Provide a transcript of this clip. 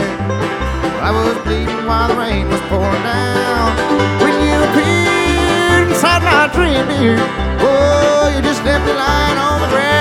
I was bleeding while the rain was pouring down. When you appeared inside my dream, dear, oh, you just left me lying on the ground.